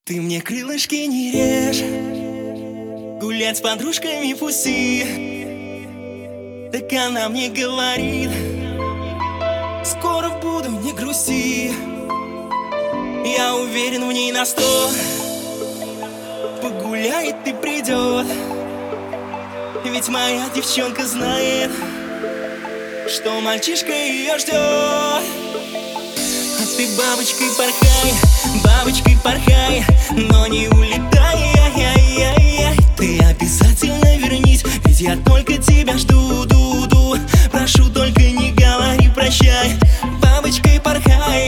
Ты мне крылышки не режь, гулять с подружками пусти. Так она мне говорит: скоро буду, не грусти. Я уверен в ней на 100, погуляет и придет. Ведь моя девчонка знает, что мальчишка ее ждет. А ты бабочкой порхай, но не улетай. Ты обязательно вернись, ведь я только тебя жду. Прошу, только не говори прощай. Бабочкой порхай,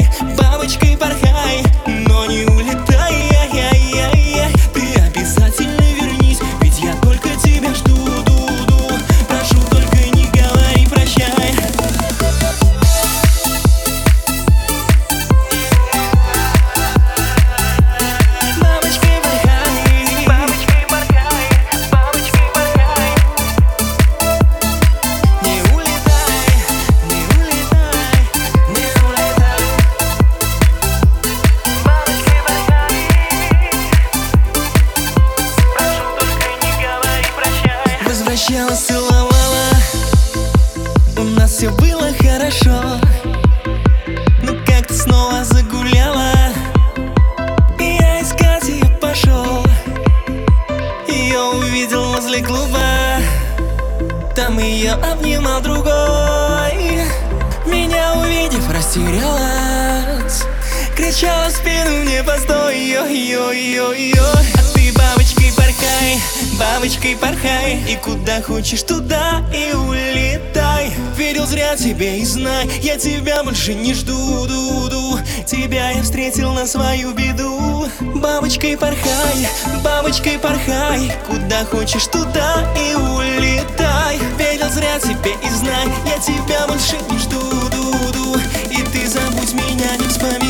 но не улетай. Ты обязательно вернись, ведь я только тебя жду. Прошу, только не говори прощай. Возвращалась, целовала, у нас все было хорошо. Но как-то снова загуляла, и я искать ее пошел. Ее увидел возле клуба, там ее обнимал другой. Меня увидев, растерялась, кричала в спину мне: постой, а ты бабочкой порхай, и куда хочешь, туда и улетай. Верил зря тебе и знай, я тебя больше не жду. Тебя я встретил на свою беду. Бабочкой порхай, куда хочешь, туда и улетай. Верил зря тебе и знай, я тебя больше не жду. И ты забудь меня, не вспоминай.